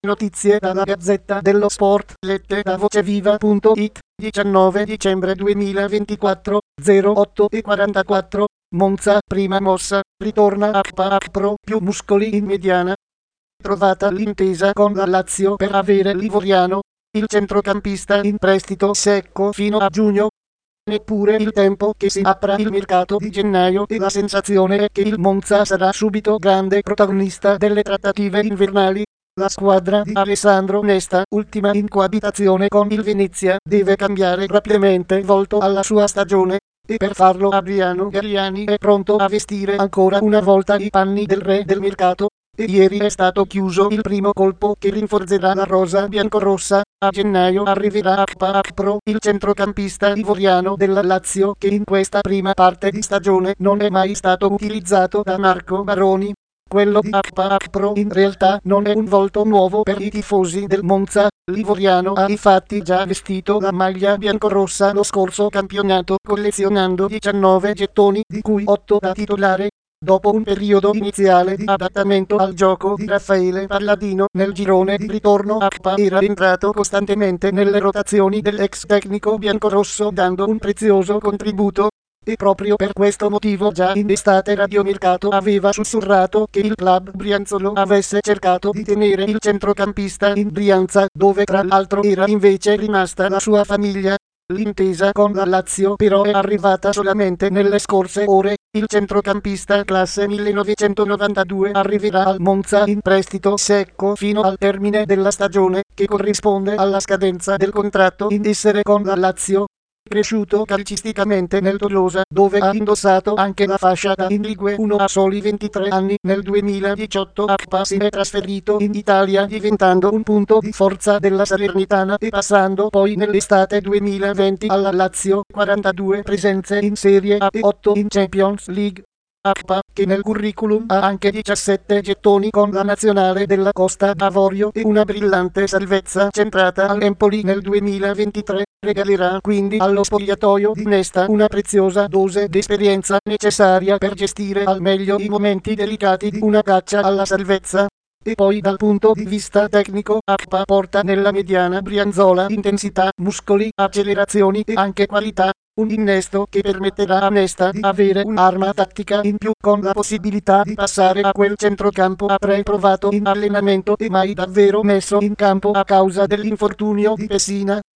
Notizie dalla Gazzetta dello Sport, lette da voceviva.it, 19 dicembre 2024, 08:44, Monza, prima mossa, ritorna Akpa più muscoli in mediana. Trovata l'intesa con la Lazio per avere l'ivoriano, il centrocampista in prestito secco fino a giugno. Neppure il tempo che si apra il mercato di gennaio e la sensazione è che il Monza sarà subito grande protagonista delle trattative invernali. La squadra di Alessandro Nesta, ultima in coabitazione con il Venezia, deve cambiare rapidamente volto alla sua stagione, e per farlo Adriano Galliani è pronto a vestire ancora una volta i panni del re del mercato, e ieri è stato chiuso il primo colpo che rinforzerà la rosa biancorossa. A gennaio arriverà Akpa, il centrocampista ivoriano della Lazio, che in questa prima parte di stagione non è mai stato utilizzato da Marco Baroni. Quello di Akpa in realtà non è un volto nuovo per i tifosi del Monza. L'ivoriano ha infatti già vestito la maglia biancorossa lo scorso campionato, collezionando 19 gettoni, di cui 8 da titolare. Dopo un periodo iniziale di adattamento al gioco di Raffaele Palladino nel girone di ritorno, Akpa era entrato costantemente nelle rotazioni dell'ex tecnico biancorosso, dando un prezioso contributo. E proprio per questo motivo già in estate Radiomercato aveva sussurrato che il club brianzolo avesse cercato di tenere il centrocampista in Brianza, dove tra l'altro era invece rimasta la sua famiglia. L'intesa con la Lazio però è arrivata solamente nelle scorse ore. Il centrocampista classe 1992 arriverà al Monza in prestito secco fino al termine della stagione, che corrisponde alla scadenza del contratto in essere con la Lazio. Cresciuto calcisticamente nel Tolosa, dove ha indossato anche la fascia da in Ligue 1 a soli 23 anni, nel 2018 Akpa si è trasferito in Italia, diventando un punto di forza della Salernitana e passando poi nell'estate 2020 alla Lazio. 42 presenze in Serie A e 8 in Champions League. Akpa, che nel curriculum ha anche 17 gettoni con la nazionale della Costa d'Avorio e una brillante salvezza centrata all'Empoli nel 2023, regalerà quindi allo spogliatoio di Nesta una preziosa dose d'esperienza necessaria per gestire al meglio i momenti delicati di una caccia alla salvezza. E poi dal punto di vista tecnico, Akpa porta nella mediana brianzola intensità, muscoli, accelerazioni e anche qualità. Un innesto che permetterà a Nesta di avere un'arma tattica in più, con la possibilità di passare a quel centrocampo provato in allenamento e mai davvero messo in campo a causa dell'infortunio di Pessina.